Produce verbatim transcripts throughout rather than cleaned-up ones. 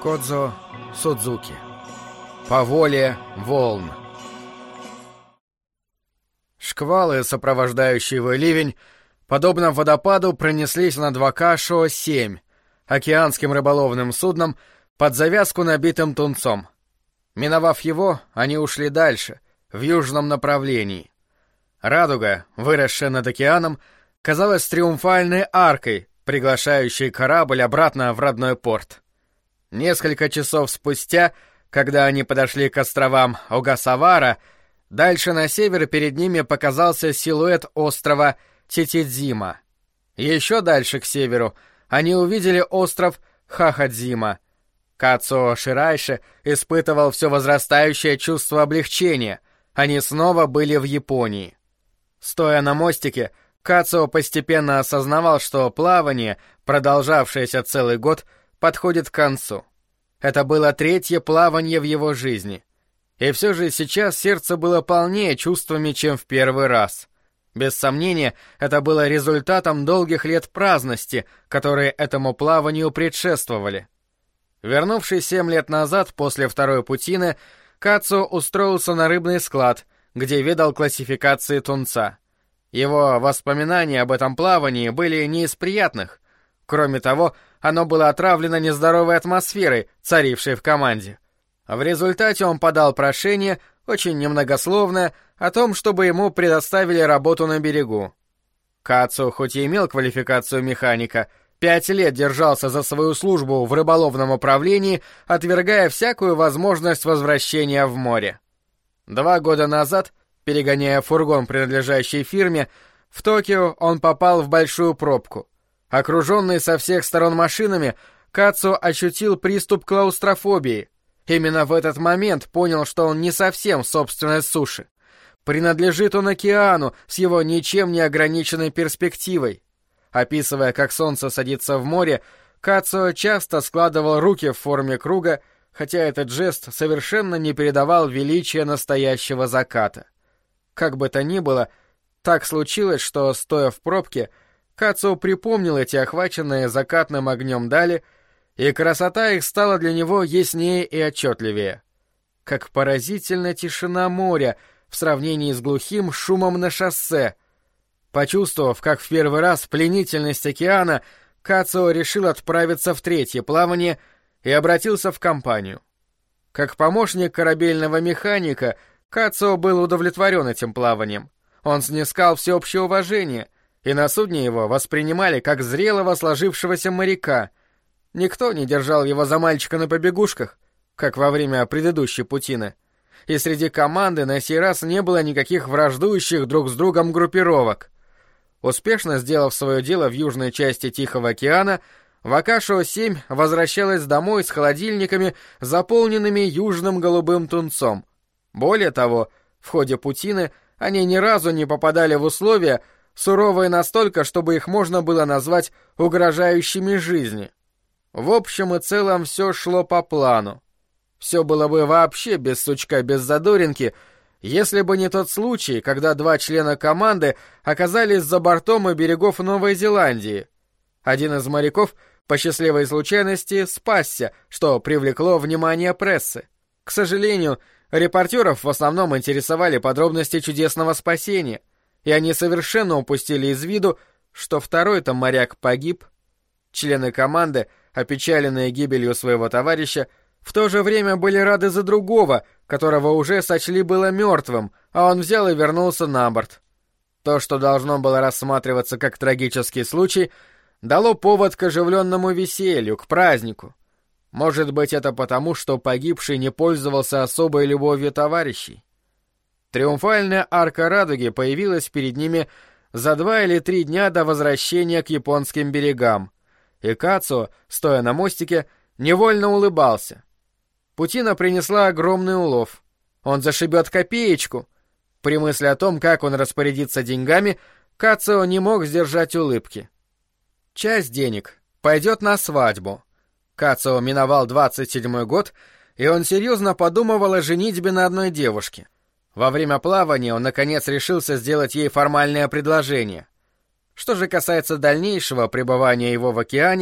Кодзо Судзуки. По воле волн. Шквалы, сопровождающие его ливень, подобно водопаду, пронеслись над Вакашо семь, океанским рыболовным судном, под завязку набитым тунцом. Миновав его, они ушли дальше, в южном направлении. Радуга, выросшая над океаном, казалась триумфальной аркой, приглашающей корабль обратно в родной порт. Несколько часов спустя, когда они подошли к островам Огасавара, дальше на север перед ними показался силуэт острова Титидзима. Еще дальше к северу они увидели остров Хахадзима. Кацуо Ширайши испытывал все возрастающее чувство облегчения. Они снова были в Японии. Стоя на мостике, Кацуо постепенно осознавал, что плавание, продолжавшееся целый год, подходит к концу. Это было третье плавание в его жизни. И все же сейчас сердце было полнее чувствами, чем в первый раз. Без сомнения, это было результатом долгих лет праздности, которые этому плаванию предшествовали. Вернувшись семь лет назад после второй путины, Кацуо устроился на рыбный склад, где ведал классификации тунца. Его воспоминания об этом плавании были не из приятных. Кроме того, оно было отравлено нездоровой атмосферой, царившей в команде. В результате он подал прошение, очень немногословное, о том, чтобы ему предоставили работу на берегу. Кацуо, хоть и имел квалификацию механика, пять лет держался за свою службу в рыболовном управлении, отвергая всякую возможность возвращения в море. Два года назад, перегоняя фургон, принадлежащий фирме, в Токио он попал в большую пробку. Окруженный со всех сторон машинами, Кацуо ощутил приступ клаустрофобии. Именно в этот момент понял, что он не совсем в собственной суше. Принадлежит он океану с его ничем не ограниченной перспективой. Описывая, как солнце садится в море, Кацуо часто складывал руки в форме круга, хотя этот жест совершенно не передавал величия настоящего заката. Как бы то ни было, так случилось, что, стоя в пробке, Кацуо припомнил эти охваченные закатным огнем дали, и красота их стала для него яснее и отчетливее. Как поразительна тишина моря в сравнении с глухим шумом на шоссе. Почувствовав, как в первый раз пленительность океана, Кацуо решил отправиться в третье плавание и обратился в компанию. Как помощник корабельного механика, Кацуо был удовлетворен этим плаванием. Он снискал всеобщее уважение, и на судне его воспринимали как зрелого сложившегося моряка. Никто не держал его за мальчика на побегушках, как во время предыдущей путины. И среди команды на сей раз не было никаких враждующих друг с другом группировок. Успешно сделав свое дело в южной части Тихого океана, Вакашо семь возвращалась домой с холодильниками, заполненными южным голубым тунцом. Более того, в ходе путины они ни разу не попадали в условия, суровые настолько, чтобы их можно было назвать угрожающими жизни. В общем и целом все шло по плану. Все было бы вообще без сучка, без задоринки, если бы не тот случай, когда два члена команды оказались за бортом у берегов Новой Зеландии. Один из моряков, по счастливой случайности, спасся, что привлекло внимание прессы. К сожалению, репортеров в основном интересовали подробности чудесного спасения, и они совершенно упустили из виду, что второй-то моряк погиб. Члены команды, опечаленные гибелью своего товарища, в то же время были рады за другого, которого уже сочли было мертвым, а он взял и вернулся на борт. То, что должно было рассматриваться как трагический случай, дало повод к оживленному веселью, к празднику. Может быть, это потому, что погибший не пользовался особой любовью товарищей. Триумфальная арка радуги появилась перед ними за два или три дня до возвращения к японским берегам, и Кацуо, стоя на мостике, невольно улыбался. Путина принесла огромный улов. Он зашибет копеечку. При мысли о том, как он распорядится деньгами, Кацуо не мог сдержать улыбки. Часть денег пойдет на свадьбу. Кацуо миновал двадцать седьмой год, и он серьезно подумывал о женитьбе на одной девушке. Во время плавания он, наконец, решился сделать ей формальное предложение. Что же касается дальнейшего пребывания его в океане,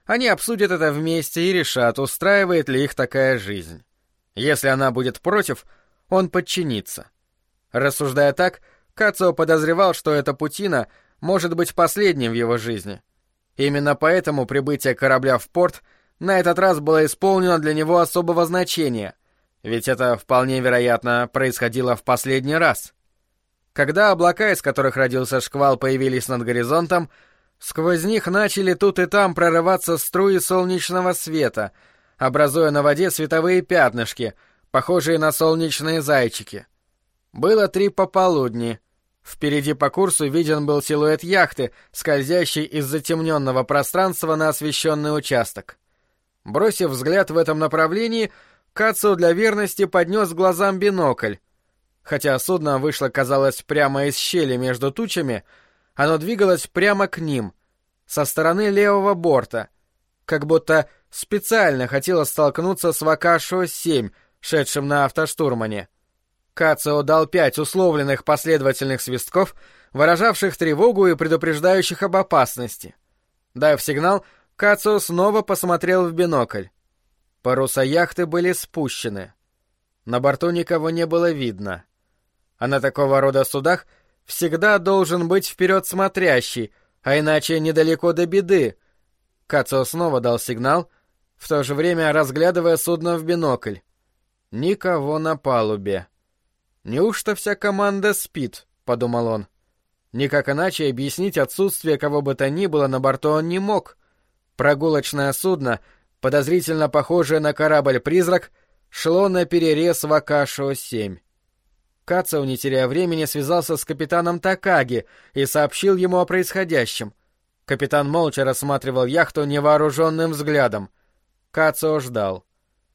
Они обсудят это вместе и решат, устраивает ли их такая жизнь. Если она будет против, он подчинится. Рассуждая так, Кацио подозревал, что эта путина может быть последним в его жизни. Именно поэтому прибытие корабля в порт на этот раз было исполнено для него особого значения, ведь это вполне вероятно происходило в последний раз. Когда облака, из которых родился шквал, появились над горизонтом, сквозь них начали тут и там прорываться струи солнечного света, образуя на воде световые пятнышки, похожие на солнечные зайчики. Было три пополудни. Впереди по курсу виден был силуэт яхты, скользящий из затемненного пространства на освещенный участок. Бросив взгляд в этом направлении, Кацио для верности поднес к глазам бинокль. Хотя судно вышло, казалось, прямо из щели между тучами, оно двигалось прямо к ним, со стороны левого борта, как будто специально хотело столкнуться с Вакашо семь, шедшим на автоштурмане. Кацио дал пять условленных последовательных свистков, выражавших тревогу и предупреждающих об опасности. Дав сигнал, Кацио снова посмотрел в бинокль. Паруса яхты были спущены. На борту никого не было видно. А на такого рода судах всегда должен быть вперед смотрящий, а иначе недалеко до беды. Кацио снова дал сигнал, в то же время разглядывая судно в бинокль. Никого на палубе. «Неужто вся команда спит?» — подумал он. Никак иначе объяснить отсутствие кого бы то ни было на борту он не мог. Прогулочное судно, подозрительно похожее на корабль-призрак, шло на перерез Вакашо семь. Кацио, не теряя времени, связался с капитаном Такаги и сообщил ему о происходящем. Капитан молча рассматривал яхту невооруженным взглядом. Кацио ждал.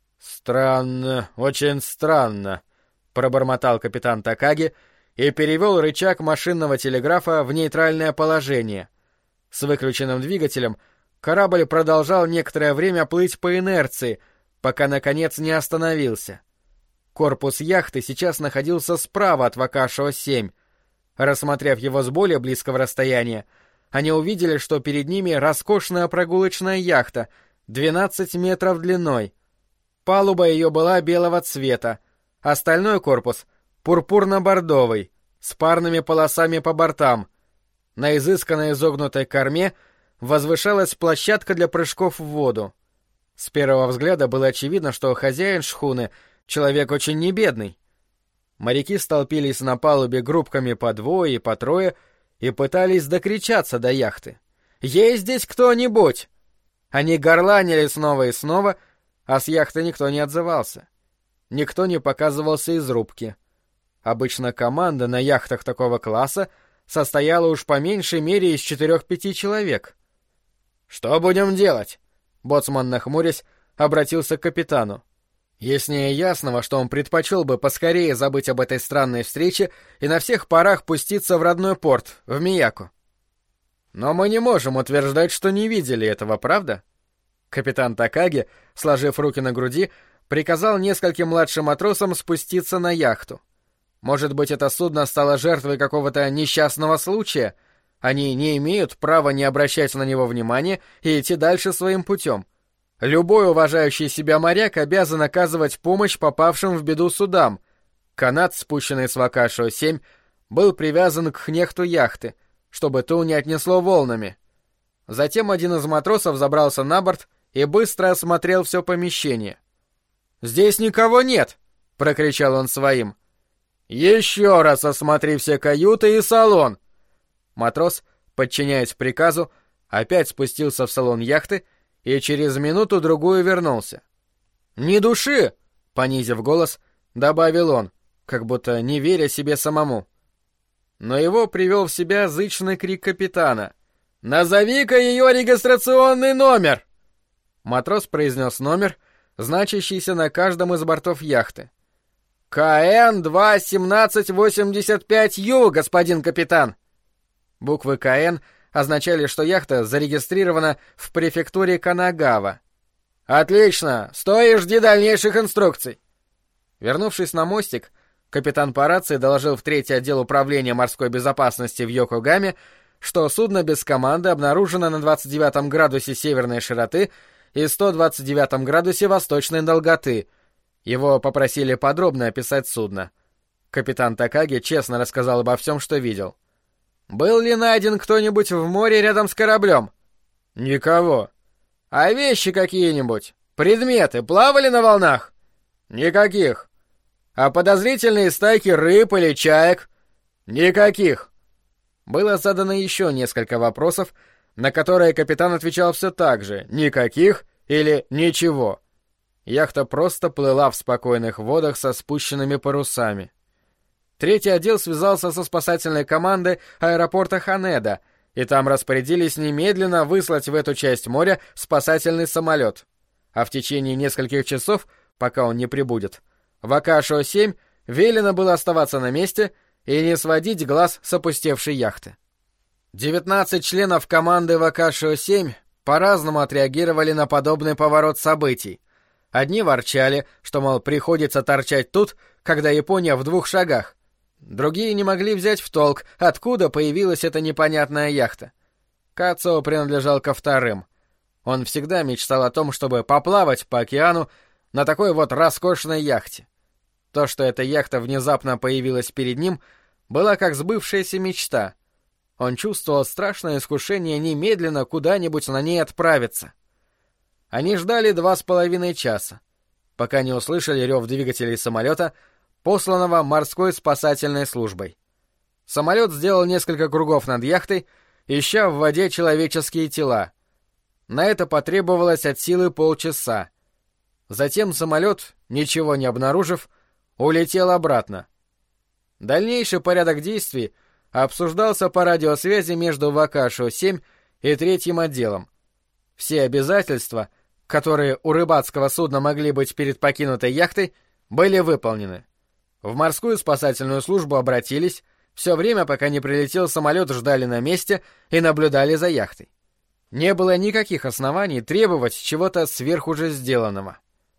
«Странно, очень странно», — пробормотал капитан Такаги и перевел рычаг машинного телеграфа в нейтральное положение. С выключенным двигателем корабль продолжал некоторое время плыть по инерции, пока, наконец, не остановился. Корпус яхты сейчас находился справа от Вакашо семь. Рассмотрев его с более близкого расстояния, они увидели, что перед ними роскошная прогулочная яхта, двенадцать метров длиной. Палуба ее была белого цвета, остальной корпус — пурпурно-бордовый, с парными полосами по бортам. На изысканно изогнутой корме возвышалась площадка для прыжков в воду. С первого взгляда было очевидно, что хозяин шхуны — человек очень небедный. Моряки столпились на палубе группками по двое и по трое и пытались докричаться до яхты. «Есть здесь кто-нибудь?» Они горланили снова и снова, а с яхты никто не отзывался. Никто не показывался из рубки. Обычно команда на яхтах такого класса состояла уж по меньшей мере из четырех-пяти человек. «Что будем делать?» Боцман, нахмурясь, обратился к капитану. Яснее ясного, что он предпочел бы поскорее забыть об этой странной встрече и на всех парах пуститься в родной порт, в Мияко. «Но мы не можем утверждать, что не видели этого, правда?» Капитан Такаги, сложив руки на груди, приказал нескольким младшим матросам спуститься на яхту. Может быть, это судно стало жертвой какого-то несчастного случая? Они не имеют права не обращать на него внимания и идти дальше своим путем. Любой уважающий себя моряк обязан оказывать помощь попавшим в беду судам. Канат, спущенный с Вакашо семь, был привязан к хнехту яхты, чтобы ту не отнесло волнами. Затем один из матросов забрался на борт и быстро осмотрел все помещение. «Здесь никого нет!» — прокричал он своим. «Еще раз осмотри все каюты и салон!» Матрос, подчиняясь приказу, опять спустился в салон яхты и через минуту-другую вернулся. «Ни души!» — понизив голос, добавил он, как будто не веря себе самому. Но его привел в себя зычный крик капитана. «Назови-ка ее регистрационный номер!» Матрос произнес номер, значащийся на каждом из бортов яхты. «ка эн два семнадцать восемьдесят пять ю, господин капитан!» Буквы ка эн означали, что яхта зарегистрирована в префектуре Канагава. «Отлично! Стой и жди дальнейших инструкций!» Вернувшись на мостик, капитан по рации доложил в третий отдел управления морской безопасности в Йокогаме, что судно без команды обнаружено на двадцать девятом градусе северной широты и сто двадцать девятом градусе восточной долготы. Его попросили подробно описать судно. Капитан Такаги честно рассказал обо всем, что видел. «Был ли найден кто-нибудь в море рядом с кораблем?» «Никого». «А вещи какие-нибудь? Предметы плавали на волнах?» «Никаких». «А подозрительные стайки рыб или чаек?» «Никаких». Было задано еще несколько вопросов, на которые капитан отвечал все так же: «никаких» или «ничего». Яхта просто плыла в спокойных водах со спущенными парусами. Третий отдел связался со спасательной командой аэропорта Ханеда, и там распорядились немедленно выслать в эту часть моря спасательный самолет. А в течение нескольких часов, пока он не прибудет, Вакашио семь велено было оставаться на месте и не сводить глаз с опустевшей яхты. девятнадцать членов команды Вакашио семь по-разному отреагировали на подобный поворот событий. Одни ворчали, что, мол, приходится торчать тут, когда Япония в двух шагах. Другие не могли взять в толк, откуда появилась эта непонятная яхта. Кацуо принадлежал ко вторым. Он всегда мечтал о том, чтобы поплавать по океану на такой вот роскошной яхте. То, что эта яхта внезапно появилась перед ним, была как сбывшаяся мечта. Он чувствовал страшное искушение немедленно куда-нибудь на ней отправиться. Они ждали два с половиной часа, пока не услышали рев двигателей самолета, посланного морской спасательной службой. Самолет сделал несколько кругов над яхтой, ища в воде человеческие тела. На это потребовалось от силы полчаса. Затем самолет, ничего не обнаружив, улетел обратно. Дальнейший порядок действий обсуждался по радиосвязи между Вакашио семь и третьим отделом. Все обязательства, которые у рыбацкого судна могли быть перед покинутой яхтой, были выполнены. В морскую спасательную службу обратились, все время, пока не прилетел самолет, ждали на месте и наблюдали за яхтой. Не было никаких оснований требовать чего-то сверх уже сделанного.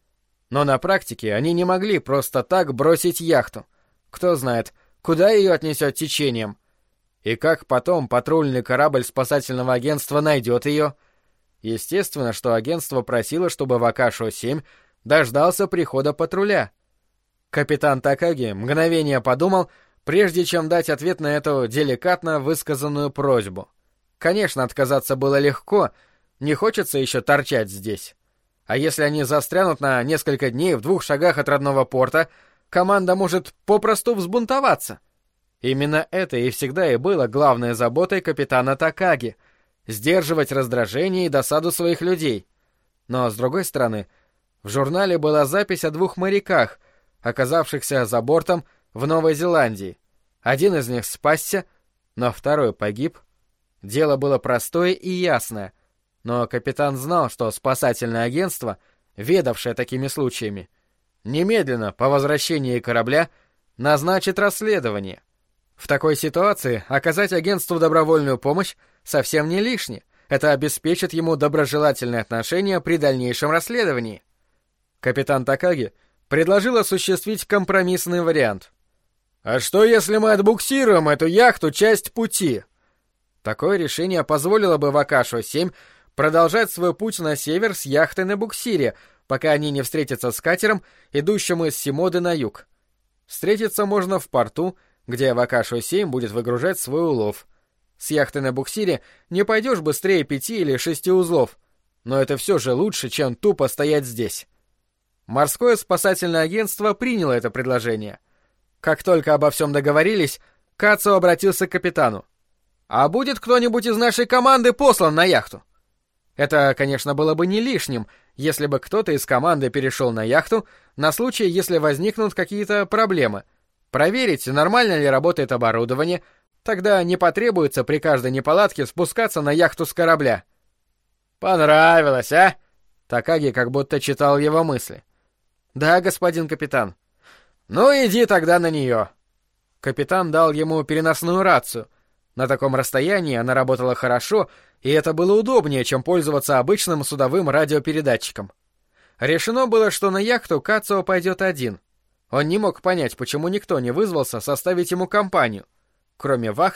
Но на практике они не могли просто так бросить яхту. Кто знает, куда ее отнесет течением. И как потом патрульный корабль спасательного агентства найдет ее? Естественно, что агентство просило, чтобы Вакашио семь дождался прихода патруля. Капитан Такаги мгновение подумал, прежде чем дать ответ на эту деликатно высказанную просьбу. Конечно, отказаться было легко, не хочется еще торчать здесь. А если они застрянут на несколько дней в двух шагах от родного порта, команда может попросту взбунтоваться. Именно это и всегда и было главной заботой капитана Такаги — сдерживать раздражение и досаду своих людей. Но, с другой стороны, в журнале была запись о двух моряках, оказавшихся за бортом в Новой Зеландии. Один из них спасся, но второй погиб. Дело было простое и ясное, но капитан знал, что спасательное агентство, ведавшее такими случаями, немедленно по возвращении корабля назначит расследование. В такой ситуации оказать агентству добровольную помощь совсем не лишне. Это обеспечит ему доброжелательные отношения при дальнейшем расследовании. Капитан Такаги предложил осуществить компромиссный вариант. «А что, если мы отбуксируем эту яхту часть пути?» Такое решение позволило бы Вакашио семь продолжать свой путь на север с яхтой на буксире, пока они не встретятся с катером, идущим из Симоды на юг. Встретиться можно в порту, где Вакашио семь будет выгружать свой улов. С яхтой на буксире не пойдешь быстрее пяти или шести узлов, но это все же лучше, чем тупо стоять здесь. Морское спасательное агентство приняло это предложение. Как только обо всем договорились, Кацуо обратился к капитану. «А будет кто-нибудь из нашей команды послан на яхту?» Это, конечно, было бы не лишним, если бы кто-то из команды перешел на яхту на случай, если возникнут какие-то проблемы. Проверить, нормально ли работает оборудование, тогда не потребуется при каждой неполадке спускаться на яхту с корабля. «Понравилось, а?» Такаги как будто читал его мысли. «Да, господин капитан». «Ну, иди тогда на нее». Капитан дал ему переносную рацию. На таком расстоянии она работала хорошо, и это было удобнее, чем пользоваться обычным судовым радиопередатчиком. Решено было, что на яхту Кацуо пойдет один. Он не мог понять, почему никто не вызвался составить ему компанию. Кроме вахт,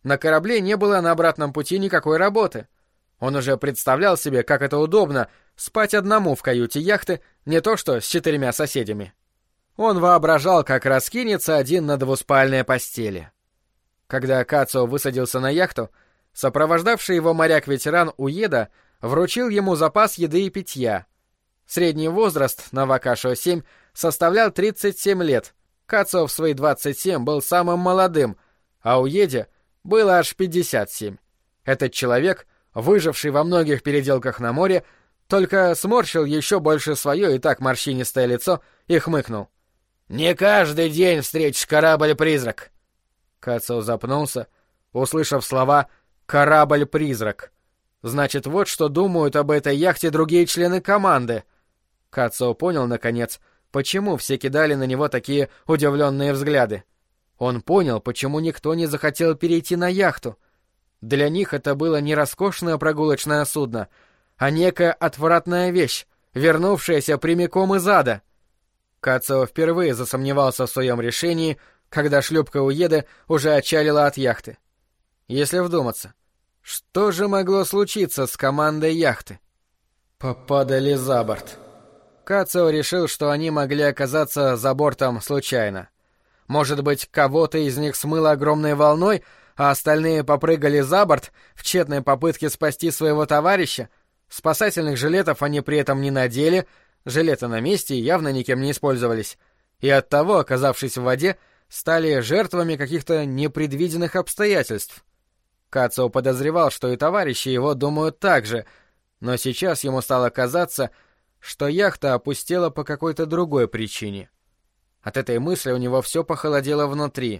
На корабле не было на обратном пути никакой работы. Он уже представлял себе, как это удобно спать одному в каюте яхты, не то что с четырьмя соседями. Он воображал, как раскинется один на двуспальной постели. Когда Кацио высадился на яхту, сопровождавший его моряк-ветеран Уеда вручил ему запас еды и питья. Средний возраст на Вакашо-семь составлял тридцать семь лет. Кацио в свои двадцать семь был самым молодым, а Уеде было аж пятьдесят семь. Этот человек, выживший во многих переделках на море, только сморщил еще больше свое и так морщинистое лицо и хмыкнул. «Не каждый день встретишь корабль-призрак!» Кацио запнулся, услышав слова «корабль-призрак». Значит, вот что думают об этой яхте другие члены команды. Кацио понял, наконец, почему все кидали на него такие удивленные взгляды. Он понял, почему никто не захотел перейти на яхту. Для них это было не роскошное прогулочное судно, а некая отвратная вещь, вернувшаяся прямиком из ада. Кацио впервые засомневался в своем решении, когда шлюпка Уеды уже отчалила от яхты. Если вдуматься, что же могло случиться с командой яхты? Попадали за борт. Кацио решил, что они могли оказаться за бортом случайно. Может быть, кого-то из них смыло огромной волной, а остальные попрыгали за борт в тщетной попытке спасти своего товарища? Спасательных жилетов они при этом не надели, жилеты на месте и явно никем не использовались, и оттого, оказавшись в воде, стали жертвами каких-то непредвиденных обстоятельств. Кацио подозревал, что и товарищи его думают так же, но сейчас ему стало казаться, что яхта опустела по какой-то другой причине. От этой мысли у него все похолодело внутри.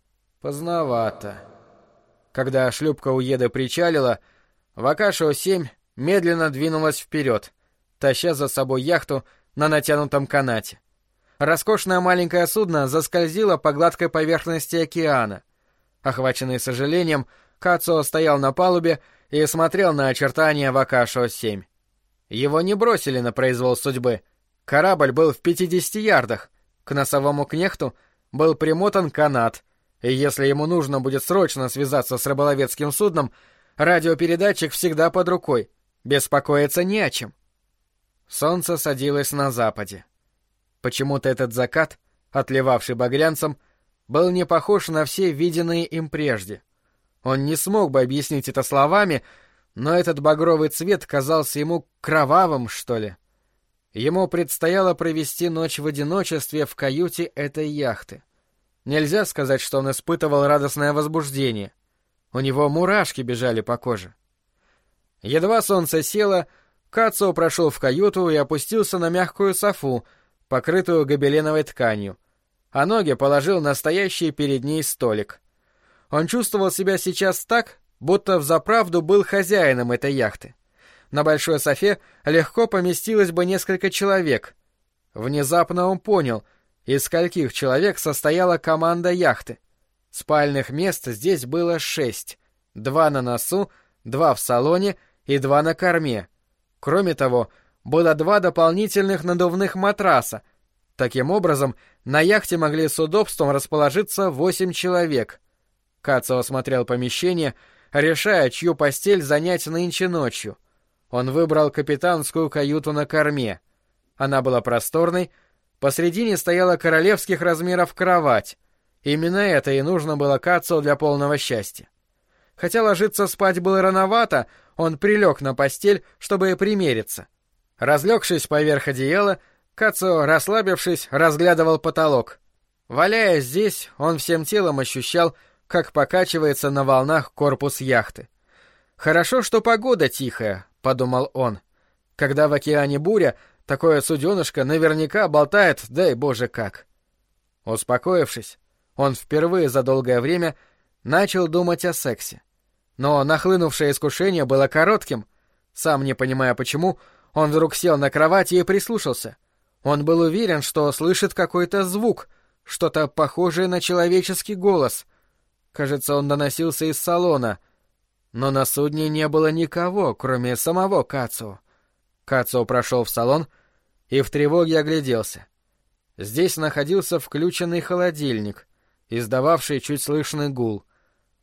Поздновато. Когда шлюпка Уеды причалила, Вакашо-семь медленно двинулась вперед, таща за собой яхту на натянутом канате. Роскошное маленькое судно заскользило по гладкой поверхности океана. Охваченный сожалением, Кацио стоял на палубе и смотрел на очертания Вакашо-семь. Его не бросили на произвол судьбы. Корабль был в пятидесяти ярдах. К носовому кнехту был примотан канат, и если ему нужно будет срочно связаться с рыболовецким судном, радиопередатчик всегда под рукой. Беспокоиться не о чем. Солнце садилось на западе. Почему-то этот закат, отливавший багрянцем, был не похож на все виденные им прежде. Он не смог бы объяснить это словами, но этот багровый цвет казался ему кровавым, что ли. Ему предстояло провести ночь в одиночестве в каюте этой яхты. Нельзя сказать, что он испытывал радостное возбуждение. У него мурашки бежали по коже. Едва солнце село, Кацио прошел в каюту и опустился на мягкую софу, покрытую гобеленовой тканью, а ноги положил на стоящий перед ней столик. Он чувствовал себя сейчас так, будто взаправду был хозяином этой яхты. На большой софе легко поместилось бы несколько человек. Внезапно он понял, из скольких человек состояла команда яхты. Спальных мест здесь было шесть. Два на носу, два в салоне и два на корме. Кроме того, было два дополнительных надувных матраса. Таким образом, на яхте могли с удобством расположиться восемь человек. Кацио осмотрел помещение, решая, чью постель занять нынче ночью. Он выбрал капитанскую каюту на корме. Она была просторной, посредине стояла королевских размеров кровать. Именно это и нужно было Кацио для полного счастья. Хотя ложиться спать было рановато, он прилег на постель, чтобы примериться. Разлегшись поверх одеяла, Кацио, расслабившись, разглядывал потолок. Валяясь здесь, он всем телом ощущал, как покачивается на волнах корпус яхты. «Хорошо, что погода тихая», — подумал он. «Когда в океане буря, такое суденышко наверняка болтает, дай боже как». Успокоившись, он впервые за долгое время начал думать о сексе. Но нахлынувшее искушение было коротким. Сам не понимая почему, он вдруг сел на кровати и прислушался. Он был уверен, что слышит какой-то звук, что-то похожее на человеческий голос. Кажется, он доносился из салона. Но на судне не было никого, кроме самого Кацио. Кацио прошел в салон и в тревоге огляделся. Здесь находился включенный холодильник, издававший чуть слышный гул.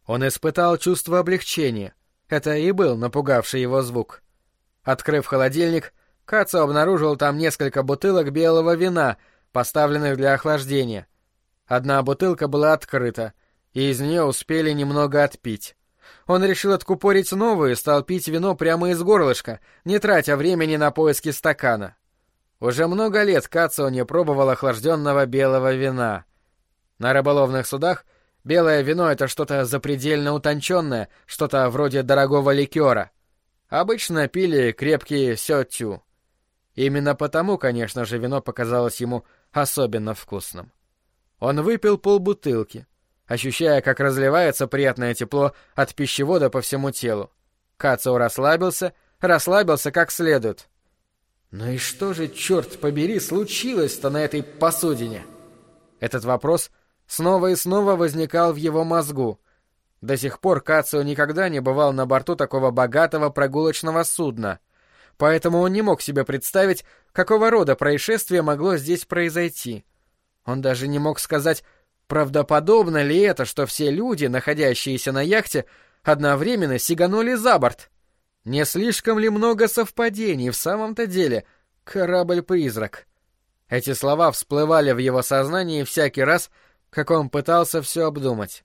Он испытал чувство облегчения. Это и был напугавший его звук. Открыв холодильник, Кацио обнаружил там несколько бутылок белого вина, поставленных для охлаждения. Одна бутылка была открыта, и из нее успели немного отпить. Он решил откупорить новую и стал пить вино прямо из горлышка, не тратя времени на поиски стакана. Уже много лет Кацио не пробовал охлажденного белого вина. На рыболовных судах белое вино — это что-то запредельно утонченное, что-то вроде дорогого ликера. Обычно пили крепкие сётю. Именно потому, конечно же, вино показалось ему особенно вкусным. Он выпил полбутылки, ощущая, как разливается приятное тепло от пищевода по всему телу. Кацио расслабился, расслабился как следует. «Ну и что же, черт побери, случилось-то на этой посудине?» Этот вопрос снова и снова возникал в его мозгу. До сих пор Кацио никогда не бывал на борту такого богатого прогулочного судна, поэтому он не мог себе представить, какого рода происшествие могло здесь произойти. Он даже не мог сказать, правдоподобно ли это, что все люди, находящиеся на яхте, одновременно сиганули за борт. Не слишком ли много совпадений в самом-то деле? Корабль-призрак. Эти слова всплывали в его сознании всякий раз, как он пытался все обдумать.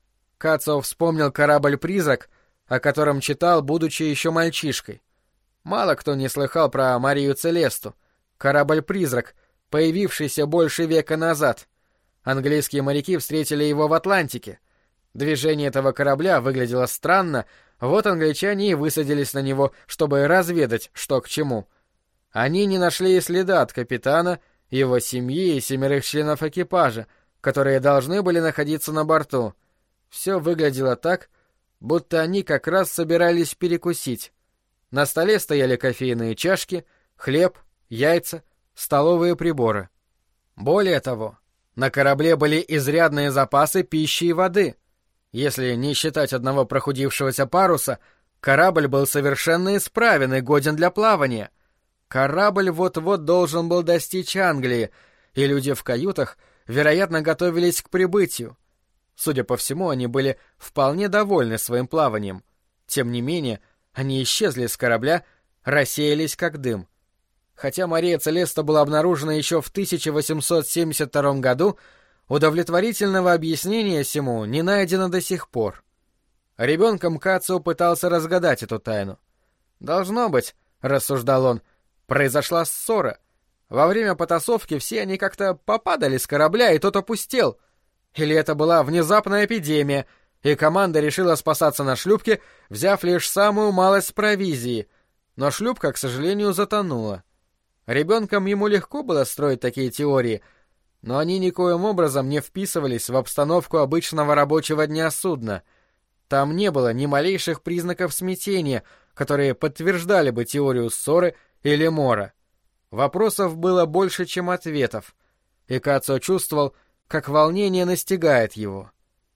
Кацио вспомнил корабль-призрак, о котором читал, будучи еще мальчишкой. Мало кто не слыхал про Марию Целесту, корабль-призрак, появившийся больше века назад. Английские моряки встретили его в Атлантике. Движение этого корабля выглядело странно, вот англичане и высадились на него, чтобы разведать, что к чему. Они не нашли и следа от капитана, его семьи и семерых членов экипажа, которые должны были находиться на борту. Все выглядело так, будто они как раз собирались перекусить. На столе стояли кофейные чашки, хлеб, яйца, столовые приборы. Более того, на корабле были изрядные запасы пищи и воды. Если не считать одного прохудившегося паруса, корабль был совершенно исправен и годен для плавания. Корабль вот-вот должен был достичь Англии, и люди в каютах, вероятно, готовились к прибытию. Судя по всему, они были вполне довольны своим плаванием. Тем не менее, они исчезли с корабля, рассеялись как дым. Хотя Мария Целеста была обнаружена еще в тысяча восемьсот семьдесят втором году, удовлетворительного объяснения сему не найдено до сих пор. Ребенком Кацио пытался разгадать эту тайну. «Должно быть», — рассуждал он, — «произошла ссора. Во время потасовки все они как-то попадали с корабля, и тот опустел. Или это была внезапная эпидемия, и команда решила спасаться на шлюпке, взяв лишь самую малость провизии. Но шлюпка, к сожалению, затонула. Ребенком ему легко было строить такие теории, но они никоим образом не вписывались в обстановку обычного рабочего дня судна. Там не было ни малейших признаков смятения, которые подтверждали бы теорию ссоры или мора. Вопросов было больше, чем ответов, и Кацио чувствовал, как волнение настигает его.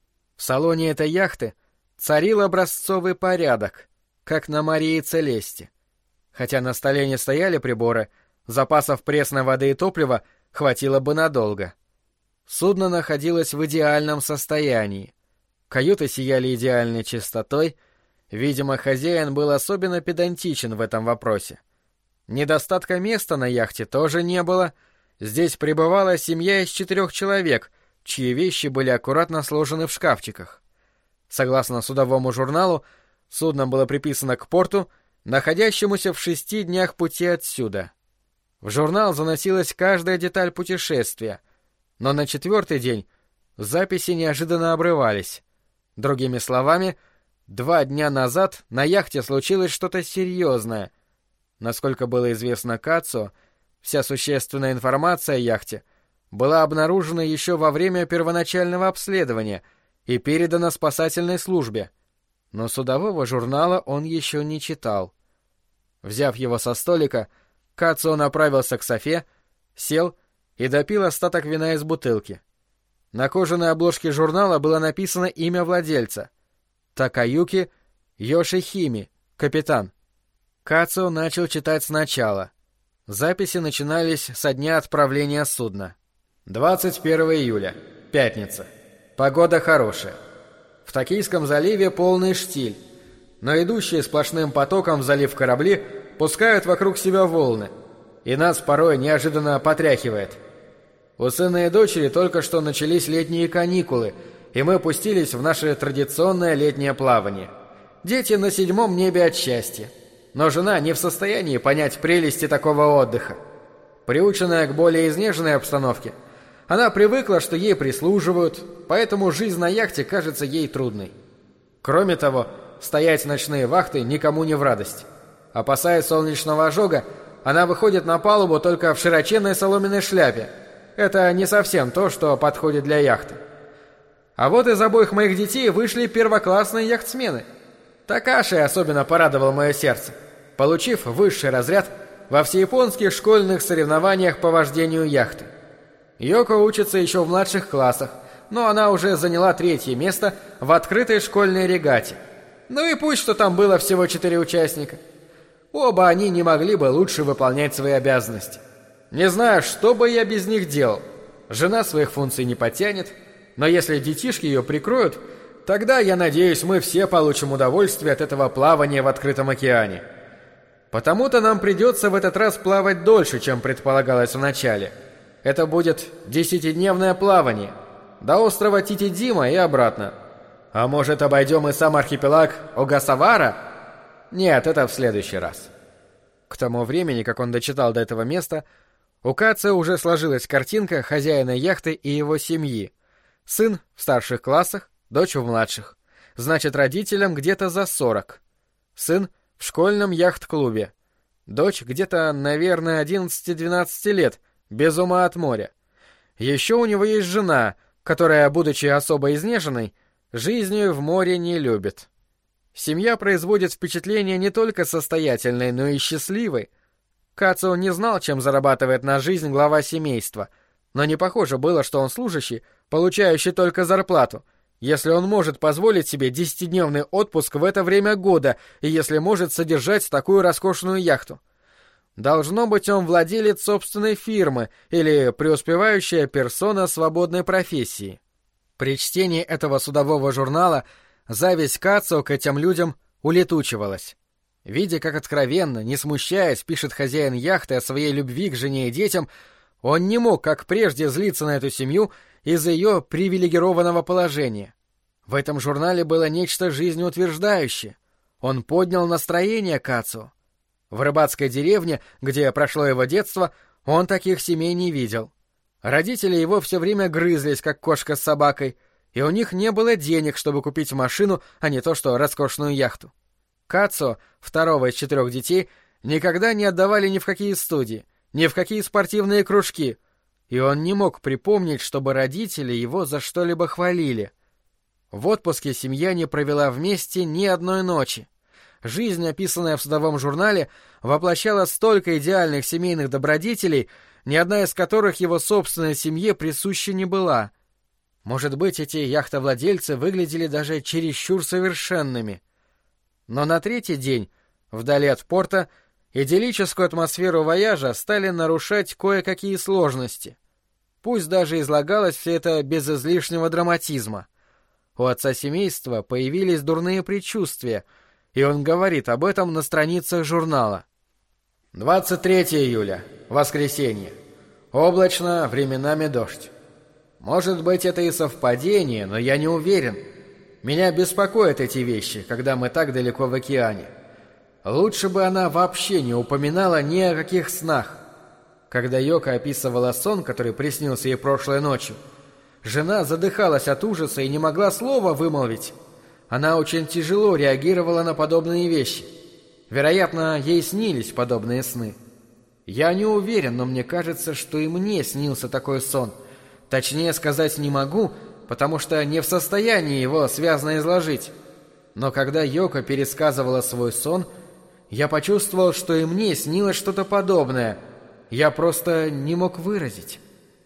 В салоне этой яхты царил образцовый порядок, как на Марии Целесте. Хотя на столе не стояли приборы, запасов пресной воды и топлива хватило бы надолго. Судно находилось в идеальном состоянии. Каюты сияли идеальной чистотой. Видимо, хозяин был особенно педантичен в этом вопросе. Недостатка места на яхте тоже не было. Здесь пребывала семья из четырех человек, чьи вещи были аккуратно сложены в шкафчиках. Согласно судовому журналу, судно было приписано к порту, находящемуся в шести днях пути отсюда. В журнал заносилась каждая деталь путешествия, но на четвертый день записи неожиданно обрывались. Другими словами, два дня назад на яхте случилось что-то серьезное. Насколько было известно Кацио, вся существенная информация о яхте была обнаружена еще во время первоначального обследования и передана спасательной службе, но судового журнала он еще не читал. Взяв его со столика, Кацио направился к Софе, сел и допил остаток вина из бутылки. На кожаной обложке журнала было написано имя владельца — Такаюки Йошихими, капитан. Кацио начал читать сначала. Записи начинались со дня отправления судна. двадцать первого июля, пятница. Погода хорошая. В Токийском заливе полный штиль, но идущие сплошным потоком в залив корабли пускают вокруг себя волны, и нас порой неожиданно потряхивает. У сына и дочери только что начались летние каникулы, и мы пустились в наше традиционное летнее плавание. Дети на седьмом небе от счастья, но жена не в состоянии понять прелести такого отдыха. Приученная к более изнеженной обстановке, она привыкла, что ей прислуживают, поэтому жизнь на яхте кажется ей трудной. Кроме того, стоять ночные вахты никому не в радость. Опасаясь солнечного ожога, она выходит на палубу только в широченной соломенной шляпе. Это не совсем то, что подходит для яхты. А вот из обоих моих детей вышли первоклассные яхтсмены. Такаши особенно порадовал мое сердце, получив высший разряд во всеяпонских школьных соревнованиях по вождению яхты. Йоко учится еще в младших классах, но она уже заняла третье место в открытой школьной регате. Ну и пусть, что там было всего четыре участника. Оба они не могли бы лучше выполнять свои обязанности. Не знаю, что бы я без них делал. Жена своих функций не потянет, но если детишки ее прикроют, тогда, я надеюсь, мы все получим удовольствие от этого плавания в открытом океане. Потому-то нам придется в этот раз плавать дольше, чем предполагалось вначале. Это будет десятидневное плавание до острова Титидима и обратно. А может, обойдем и сам архипелаг Огасавара? Нет, это в следующий раз. К тому времени, как он дочитал до этого места, у Кацио уже сложилась картинка хозяина яхты и его семьи. Сын в старших классах, дочь в младших. Значит, родителям где-то за сорок. Сын в школьном яхт-клубе. Дочь где-то, наверное, одиннадцати-двенадцати лет, без ума от моря. Еще у него есть жена, которая, будучи особо изнеженной, жизнью в море не любит. Семья производит впечатление не только состоятельной, но и счастливой. Кацио не знал, чем зарабатывает на жизнь глава семейства, но не похоже было, что он служащий, получающий только зарплату, если он может позволить себе десятидневный отпуск в это время года и если может содержать такую роскошную яхту. Должно быть, он владелец собственной фирмы или преуспевающая персона свободной профессии. При чтении этого судового журнала зависть Кацио к этим людям улетучивалась. Видя, как откровенно, не смущаясь, пишет хозяин яхты о своей любви к жене и детям, он не мог, как прежде, злиться на эту семью из-за ее привилегированного положения. В этом журнале было нечто жизнеутверждающее. Он поднял настроение Кацио. В рыбацкой деревне, где прошло его детство, он таких семей не видел. Родители его все время грызлись, как кошка с собакой, и у них не было денег, чтобы купить машину, а не то что роскошную яхту. Кацио, второго из четырех детей, никогда не отдавали ни в какие студии, ни в какие спортивные кружки, и он не мог припомнить, чтобы родители его за что-либо хвалили. В отпуске семья не провела вместе ни одной ночи. Жизнь, описанная в судовом журнале, воплощала столько идеальных семейных добродетелей, ни одна из которых его собственной семье присуща не была. Может быть, эти яхтовладельцы выглядели даже чересчур совершенными. Но на третий день, вдали от порта, идиллическую атмосферу вояжа стали нарушать кое-какие сложности. Пусть даже излагалось все это без излишнего драматизма. У отца семейства появились дурные предчувствия, и он говорит об этом на страницах журнала. двадцать третьего июля, воскресенье. Облачно, временами дождь. Может быть, это и совпадение, но я не уверен. Меня беспокоят эти вещи, когда мы так далеко в океане. Лучше бы она вообще не упоминала ни о каких снах. Когда Йоко описывала сон, который приснился ей прошлой ночью, жена задыхалась от ужаса и не могла слова вымолвить. Она очень тяжело реагировала на подобные вещи. Вероятно, ей снились подобные сны. Я не уверен, но мне кажется, что и мне снился такой сон. Точнее сказать не могу, потому что не в состоянии его связно изложить. Но когда Йоко пересказывала свой сон, я почувствовал, что и мне снилось что-то подобное. Я просто не мог выразить.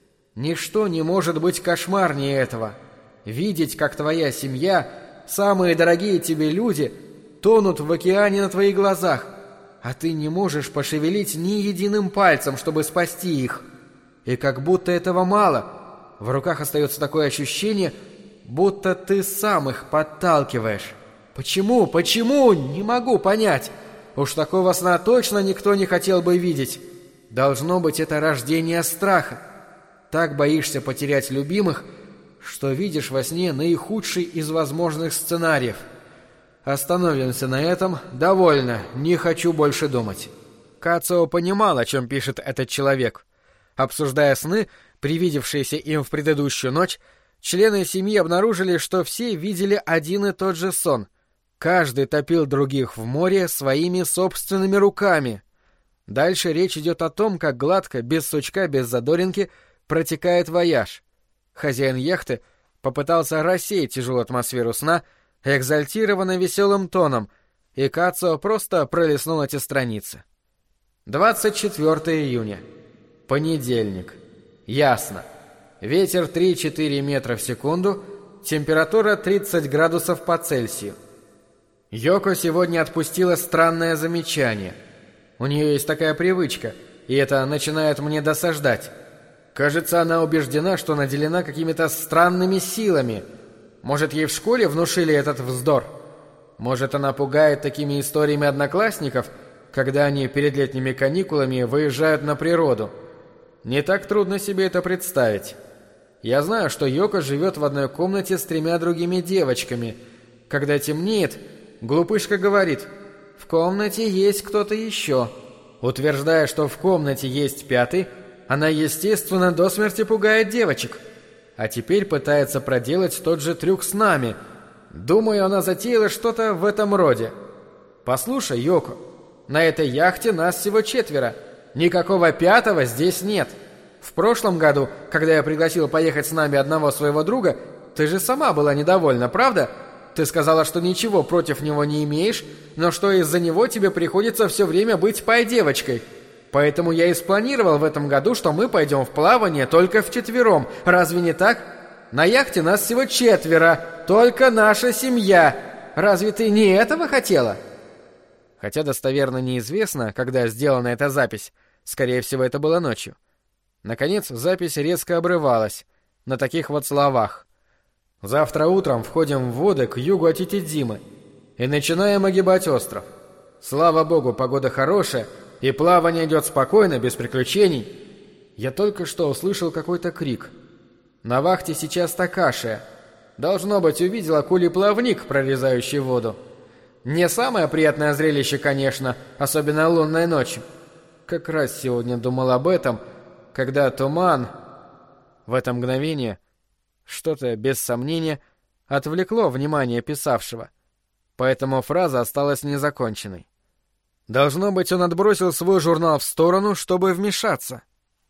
Ничто не может быть кошмарнее этого. Видеть, как твоя семья, самые дорогие тебе люди, тонут в океане на твоих глазах, а ты не можешь пошевелить ни единым пальцем, чтобы спасти их. И как будто этого мало, в руках остается такое ощущение, будто ты сам их подталкиваешь. Почему? Почему? Не могу понять. Уж такого сна точно никто не хотел бы видеть. Должно быть, это рождение страха. Так боишься потерять любимых, что видишь во сне наихудший из возможных сценариев. Остановимся на этом. Довольно. Не хочу больше думать. Кацио понимал, о чем пишет этот человек. Обсуждая сны, привидевшиеся им в предыдущую ночь, члены семьи обнаружили, что все видели один и тот же сон. Каждый топил других в море своими собственными руками. Дальше речь идет о том, как гладко, без сучка, без задоринки, протекает вояж. Хозяин яхты попытался рассеять тяжелую атмосферу сна экзальтированно веселым тоном, и Кацио просто пролистнул эти страницы. двадцать четвёртого июня. Понедельник. Ясно. Ветер три-четыре метра в секунду, температура тридцать градусов по Цельсию. Йоко сегодня отпустила странное замечание. У нее есть такая привычка, и это начинает мне досаждать. Кажется, она убеждена, что наделена какими-то странными силами. Может, ей в школе внушили этот вздор? Может, она пугает такими историями одноклассников, когда они перед летними каникулами выезжают на природу? Не так трудно себе это представить. Я знаю, что Йоко живет в одной комнате с тремя другими девочками. Когда темнеет, глупышка говорит: «В комнате есть кто-то еще». Утверждая, что в комнате есть пятый, она, естественно, до смерти пугает девочек. А теперь пытается проделать тот же трюк с нами. Думаю, она затеяла что-то в этом роде. Послушай, Йоко, на этой яхте нас всего четверо. Никакого пятого здесь нет. В прошлом году, когда я пригласил поехать с нами одного своего друга, ты же сама была недовольна, правда? Ты сказала, что ничего против него не имеешь, но что из-за него тебе приходится все время быть пай-девочкой. Поэтому я и спланировал в этом году, что мы пойдем в плавание только вчетвером. Разве не так? На яхте нас всего четверо, только наша семья. Разве ты не этого хотела? Хотя достоверно неизвестно, когда сделана эта запись. Скорее всего, это было ночью. Наконец, запись резко обрывалась. На таких вот словах. Завтра утром входим в воды к югу от Итидзимы и начинаем огибать остров. Слава богу, погода хорошая, и плавание идет спокойно, без приключений. Я только что услышал какой-то крик. На вахте сейчас Такаши. Должно быть, увидела кулеплавник, прорезающий воду. Не самое приятное зрелище, конечно, особенно лунной ночью. Как раз сегодня думал об этом, когда туман... В это мгновение что-то, без сомнения, отвлекло внимание писавшего, поэтому фраза осталась незаконченной. Должно быть, он отбросил свой журнал в сторону, чтобы вмешаться.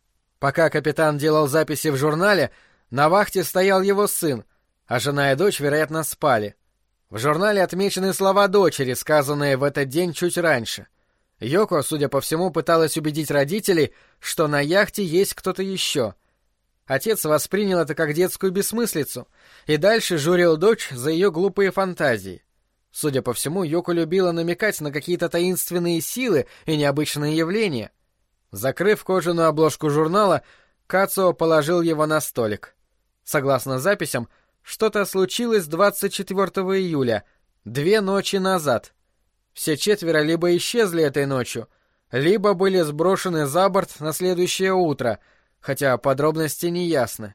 Пока капитан делал записи в журнале, на вахте стоял его сын, а жена и дочь, вероятно, спали. В журнале отмечены слова дочери, сказанные в этот день чуть раньше. Йоко, судя по всему, пыталась убедить родителей, что на яхте есть кто-то еще. Отец воспринял это как детскую бессмыслицу и дальше журил дочь за ее глупые фантазии. Судя по всему, Йоко любила намекать на какие-то таинственные силы и необычные явления. Закрыв кожаную обложку журнала, Кацио положил его на столик. Согласно записям, что-то случилось двадцать четвёртого июля, две ночи назад. Все четверо либо исчезли этой ночью, либо были сброшены за борт на следующее утро, хотя подробности не ясны.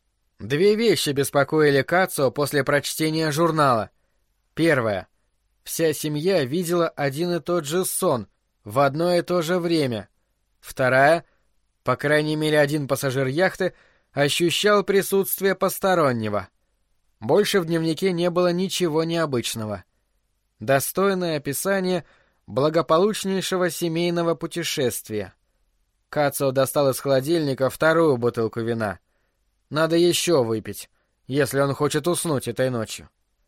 Две вещи беспокоили Кацио после прочтения журнала. Первое. Вся семья видела один и тот же сон в одно и то же время. Вторая. По крайней мере, один пассажир яхты ощущал присутствие постороннего. Больше в дневнике не было ничего необычного. Достойное описание благополучнейшего семейного путешествия. Кацио достал из холодильника вторую бутылку вина. Надо еще выпить, если он хочет уснуть этой ночью.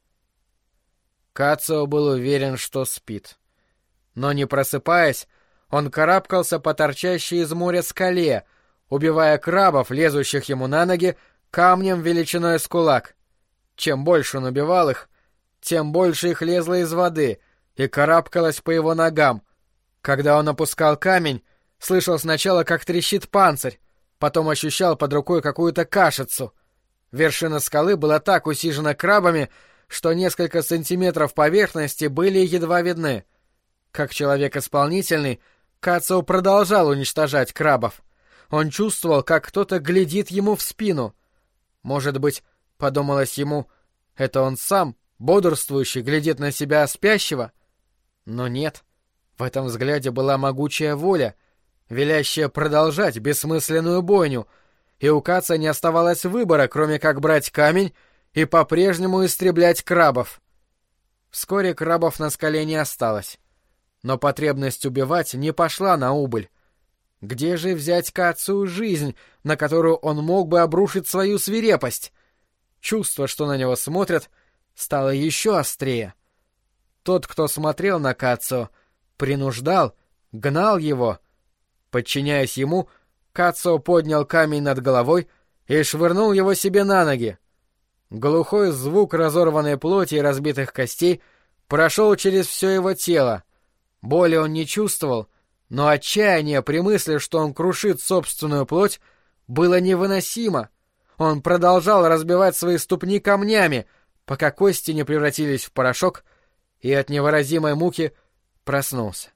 Кацио был уверен, что спит. Но не просыпаясь, он карабкался по торчащей из моря скале, убивая крабов, лезущих ему на ноги, камнем величиной с кулак. Чем больше он убивал их, тем больше их лезло из воды и карабкалось по его ногам. Когда он опускал камень, слышал сначала, как трещит панцирь, потом ощущал под рукой какую-то кашицу. Вершина скалы была так усижена крабами, что несколько сантиметров поверхности были едва видны. Как человек исполнительный, Кацио продолжал уничтожать крабов. Он чувствовал, как кто-то глядит ему в спину. Может быть, подумалось ему, это он сам, бодрствующий, глядит на себя спящего? Но нет, в этом взгляде была могучая воля, велящая продолжать бессмысленную бойню, и у Каца не оставалось выбора, кроме как брать камень и по-прежнему истреблять крабов. Вскоре крабов на скале не осталось. Но потребность убивать не пошла на убыль. Где же взять Кацу жизнь, на которую он мог бы обрушить свою свирепость? Чувство, что на него смотрят, стало еще острее. Тот, кто смотрел на Кацу, принуждал, гнал его. Подчиняясь ему, Кацу поднял камень над головой и швырнул его себе на ноги. Глухой звук разорванной плоти и разбитых костей прошел через все его тело. Боли он не чувствовал, но отчаяние при мысли, что он крушит собственную плоть, было невыносимо. Он продолжал разбивать свои ступни камнями, пока кости не превратились в порошок, и от невыразимой муки проснулся.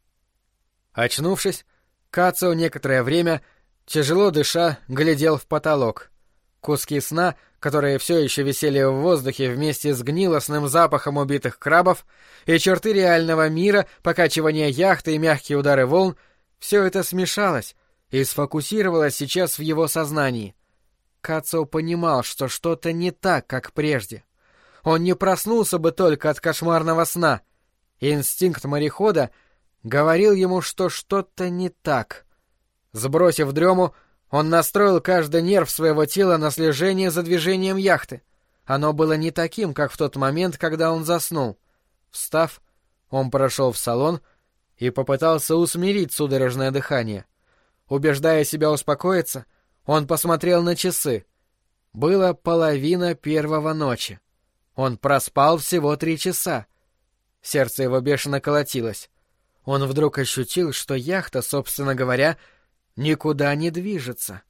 Очнувшись, Кацио некоторое время, тяжело дыша, глядел в потолок. Куски сна, которые все еще висели в воздухе вместе с гнилостным запахом убитых крабов, и черты реального мира, покачивание яхты и мягкие удары волн, все это смешалось и сфокусировалось сейчас в его сознании. Кацио понимал, что что-то не так, как прежде. Он не проснулся бы только от кошмарного сна. Инстинкт морехода говорил ему, что что-то не так. Сбросив дрему, он настроил каждый нерв своего тела на слежение за движением яхты. Оно было не таким, как в тот момент, когда он заснул. Встав, он прошел в салон и попытался усмирить судорожное дыхание. Убеждая себя успокоиться, он посмотрел на часы. Было половина первого ночи. Он проспал всего три часа. Сердце его бешено колотилось. Он вдруг ощутил, что яхта, собственно говоря, никуда не движется.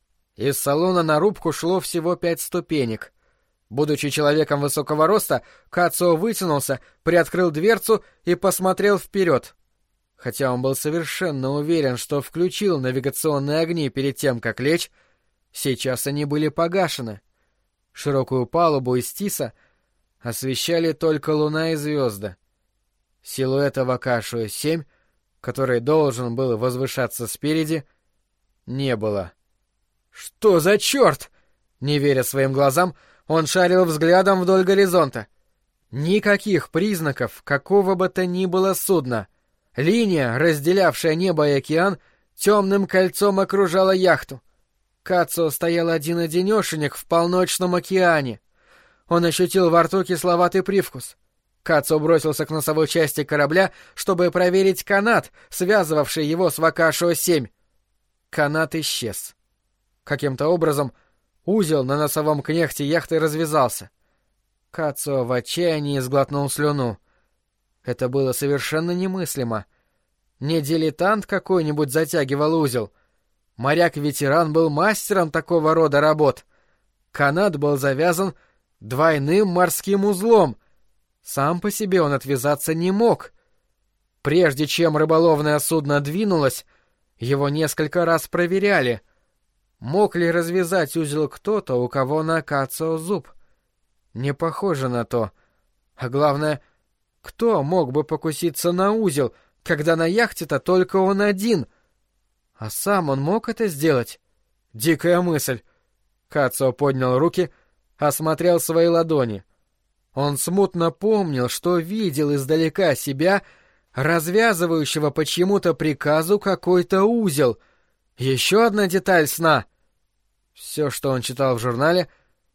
Из салона на рубку шло всего пять ступенек. Будучи человеком высокого роста, Кацио вытянулся, приоткрыл дверцу и посмотрел вперед. Хотя он был совершенно уверен, что включил навигационные огни перед тем, как лечь, сейчас они были погашены. Широкую палубу из тиса освещали только луна и звезды. Силуэта Вакашио семь, который должен был возвышаться спереди, не было. «Что за черт?» Не веря своим глазам, он шарил взглядом вдоль горизонта. Никаких признаков какого бы то ни было судна. Линия, разделявшая небо и океан, темным кольцом окружала яхту. Кацио стоял один-одинешенек в полночном океане. Он ощутил во рту кисловатый привкус. Кацио бросился к носовой части корабля, чтобы проверить канат, связывавший его с Вакашио семь. Канат исчез. Каким-то образом узел на носовом кнехте яхты развязался. Кацио в отчаянии сглотнул слюну. Это было совершенно немыслимо. Не дилетант какой-нибудь затягивал узел. Моряк-ветеран был мастером такого рода работ. Канат был завязан двойным морским узлом. Сам по себе он отвязаться не мог. Прежде чем рыболовное судно двинулось, его несколько раз проверяли. Мог ли развязать узел кто-то, у кого на Кацио зуб? Не похоже на то. А главное, кто мог бы покуситься на узел, когда на яхте-то только он один? А сам он мог это сделать? Дикая мысль. Кацио поднял руки, осмотрел свои ладони. Он смутно помнил, что видел издалека себя, развязывающего по чьему-то приказу какой-то узел. Еще одна деталь сна. Все, что он читал в журнале,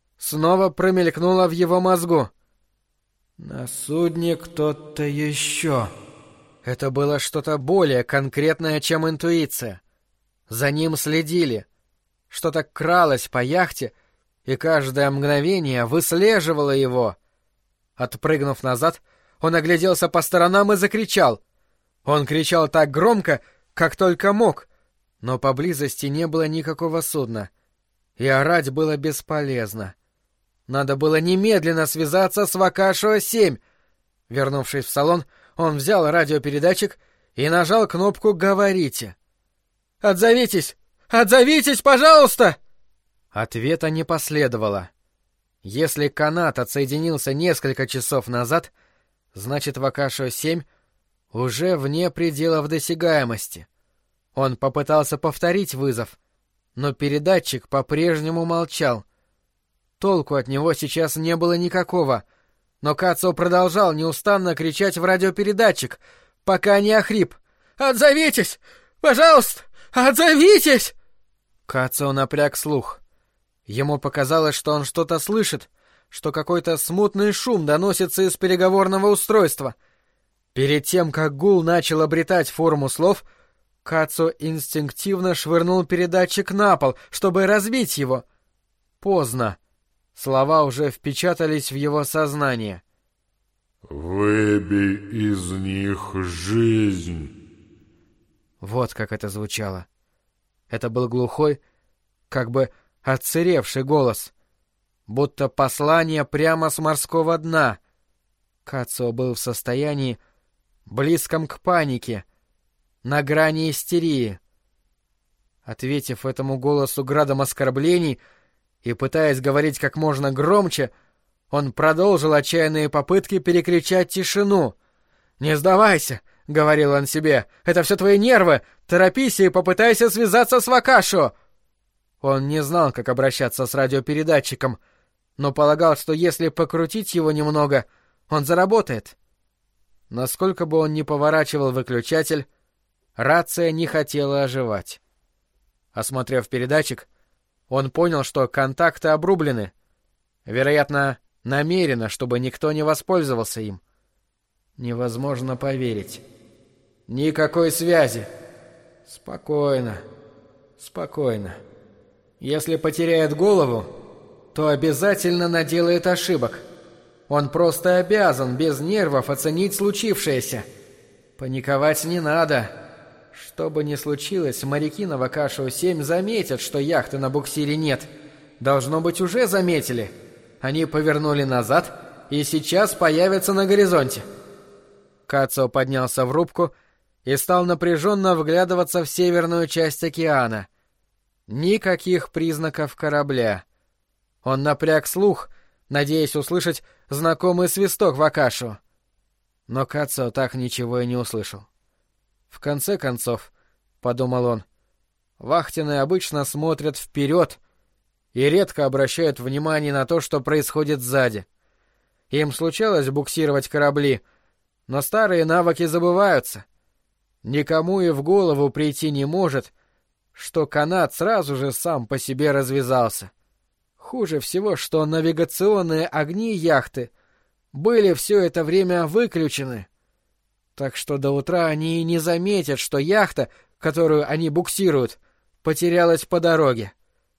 снова промелькнуло в его мозгу. «На судне кто-то еще». Это было что-то более конкретное, чем интуиция. За ним следили. Что-то кралось по яхте, и каждое мгновение выслеживало его. Отпрыгнув назад, он огляделся по сторонам и закричал. Он кричал так громко, как только мог, но поблизости не было никакого судна, и орать было бесполезно. Надо было немедленно связаться с Вакашо семь. Вернувшись в салон, он взял радиопередатчик и нажал кнопку «Говорите». «Отзовитесь! Отзовитесь, пожалуйста!» Ответа не последовало. Если канат отсоединился несколько часов назад, значит, Вакашо семь уже вне пределов досягаемости. Он попытался повторить вызов, но передатчик по-прежнему молчал. Толку от него сейчас не было никакого, но Кацуо продолжал неустанно кричать в радиопередатчик, пока не охрип. «Отзовитесь! Пожалуйста! Отзовитесь!» Кацуо напряг слух. Ему показалось, что он что-то слышит, что какой-то смутный шум доносится из переговорного устройства. Перед тем, как гул начал обретать форму слов, Кацуо инстинктивно швырнул передатчик на пол, чтобы разбить его. Поздно. Слова уже впечатались в его сознание. «Выбей из них жизнь». Вот как это звучало. Это был глухой, как бы отсыревший голос, будто послание прямо с морского дна. Кацуо был в состоянии, близком к панике, на грани истерии. Ответив этому голосу градом оскорблений и пытаясь говорить как можно громче, он продолжил отчаянные попытки перекричать тишину. «Не сдавайся!» — говорил он себе. «Это все твои нервы! Торопись и попытайся связаться с Вакашо!» Он не знал, как обращаться с радиопередатчиком, но полагал, что если покрутить его немного, он заработает. Насколько бы он ни поворачивал выключатель, рация не хотела оживать. Осмотрев передатчик, он понял, что контакты обрублены. Вероятно, намеренно, чтобы никто не воспользовался им. Невозможно поверить. Никакой связи. Спокойно, спокойно. Если потеряет голову, то обязательно наделает ошибок. Он просто обязан без нервов оценить случившееся. Паниковать не надо. Что бы ни случилось, моряки на Вакашо семь заметят, что яхты на буксире нет. Должно быть, уже заметили. Они повернули назад и сейчас появятся на горизонте. Кацуо поднялся в рубку и стал напряженно вглядываться в северную часть океана. Никаких признаков корабля. Он напряг слух, надеясь услышать знакомый свисток Вакашо. Но Кацуо так ничего и не услышал. В конце концов, — подумал он, — вахтенные обычно смотрят вперед и редко обращают внимание на то, что происходит сзади. Им случалось буксировать корабли, но старые навыки забываются. Никому и в голову прийти не может, что канат сразу же сам по себе развязался. Хуже всего, что навигационные огни яхты были все это время выключены, так что до утра они и не заметят, что яхта, которую они буксируют, потерялась по дороге.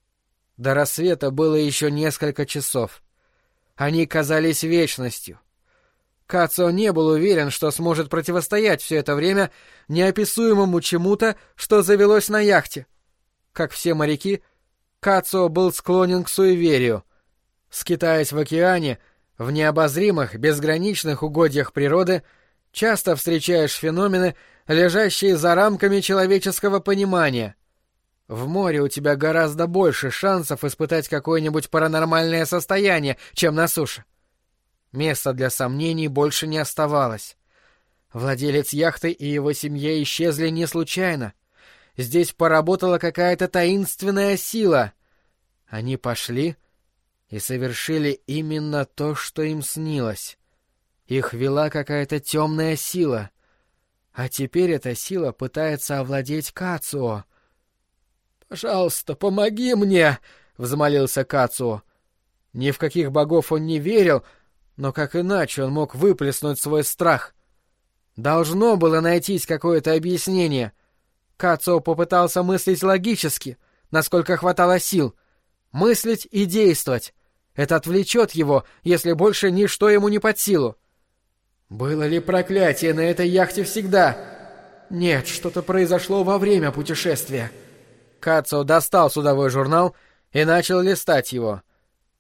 До рассвета было еще несколько часов. Они казались вечностью. Кацуо не был уверен, что сможет противостоять все это время неописуемому чему-то, что завелось на яхте. Как все моряки, Кацуо был склонен к суеверию. Скитаясь в океане, в необозримых, безграничных угодьях природы, часто встречаешь феномены, лежащие за рамками человеческого понимания. В море у тебя гораздо больше шансов испытать какое-нибудь паранормальное состояние, чем на суше. Места для сомнений больше не оставалось. Владелец яхты и его семья исчезли не случайно. Здесь поработала какая-то таинственная сила. Они пошли и совершили именно то, что им снилось. Их вела какая-то темная сила. А теперь эта сила пытается овладеть Кацуо. «Пожалуйста, помоги мне!» — взмолился Кацуо. Ни в каких богов он не верил, но как иначе он мог выплеснуть свой страх? Должно было найтись какое-то объяснение. Кацуо попытался мыслить логически, насколько хватало сил. Мыслить и действовать. Это отвлечет его, если больше ничто ему не под силу. Было ли проклятие на этой яхте всегда? Нет, что-то произошло во время путешествия. Кацуо достал судовой журнал и начал листать его.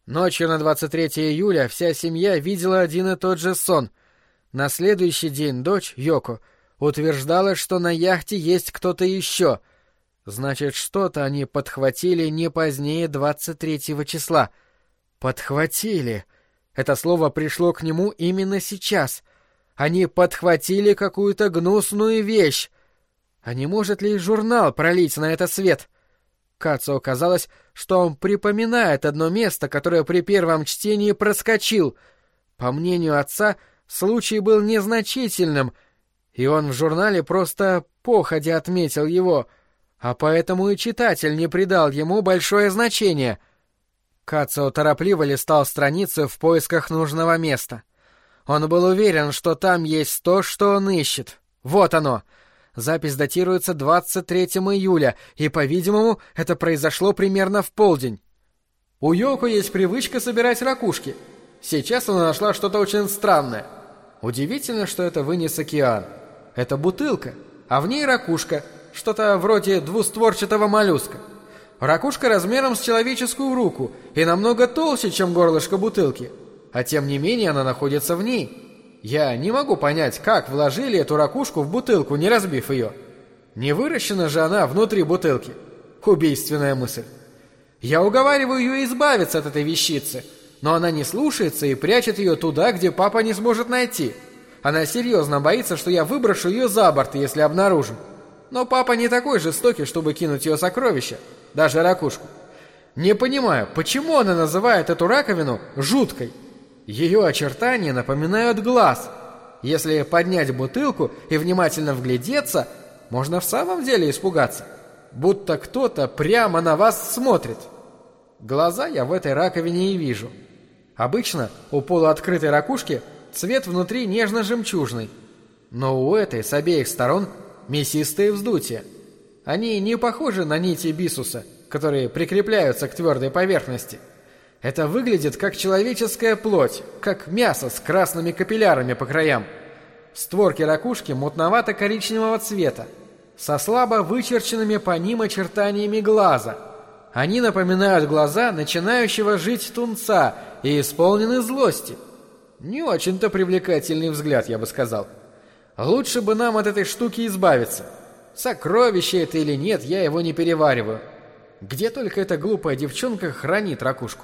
Ночью на двадцать третье июля вся семья видела один и тот же сон. На следующий день дочь, Йоко, утверждала, что на яхте есть кто-то еще. Значит, что-то они подхватили не позднее двадцать третьего числа. Подхватили. Это слово пришло к нему именно сейчас. Они подхватили какую-то гнусную вещь. А не может ли журнал пролить на это свет? Кацуо казалось, что он припоминает одно место, которое при первом чтении проскочил. По мнению отца, случай был незначительным, и он в журнале просто походя отметил его, а поэтому и читатель не придал ему большое значение. Кацуо торопливо листал страницы в поисках нужного места. Он был уверен, что там есть то, что он ищет. Вот оно! Запись датируется двадцать третьего июля, и, по-видимому, это произошло примерно в полдень. У Йоко есть привычка собирать ракушки. Сейчас она нашла что-то очень странное. Удивительно, что это вынес океан. Это бутылка, а в ней ракушка, что-то вроде двустворчатого моллюска. Ракушка размером с человеческую руку и намного толще, чем горлышко бутылки. А тем не менее она находится в ней. Я не могу понять, как вложили эту ракушку в бутылку, не разбив ее. Не выращена же она внутри бутылки. Убийственная мысль. Я уговариваю ее избавиться от этой вещицы, но она не слушается и прячет ее туда, где папа не сможет найти. Она серьезно боится, что я выброшу ее за борт, если обнаружу. Но папа не такой жестокий, чтобы кинуть ее сокровища, даже ракушку. Не понимаю, почему она называет эту раковину жуткой. Ее очертания напоминают глаз. Если поднять бутылку и внимательно вглядеться, можно в самом деле испугаться. Будто кто-то прямо на вас смотрит. Глаза я в этой раковине и вижу. Обычно у полуоткрытой ракушки цвет внутри нежно-жемчужный. Но у этой с обеих сторон мясистые вздутия. Они не похожи на нити бисуса, которые прикрепляются к твердой поверхности. Это выглядит как человеческая плоть, как мясо с красными капиллярами по краям. Створки ракушки мутновато-коричневого цвета, со слабо вычерченными по ним очертаниями глаза. Они напоминают глаза начинающего жить тунца и исполнены злости. Не очень-то привлекательный взгляд, я бы сказал. Лучше бы нам от этой штуки избавиться. Сокровище это или нет, я его не перевариваю. Где только эта глупая девчонка хранит ракушку?